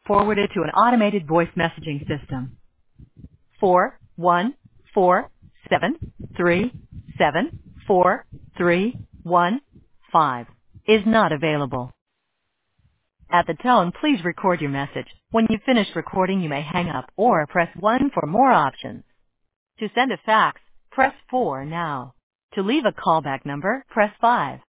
forwarded to an automated voice messaging system. 414-737-4315 is not available. At the tone, please record your message. When you've finished recording, you may hang up or press 1 for more options. To send a fax, press 4 now. To leave a callback number, press 5.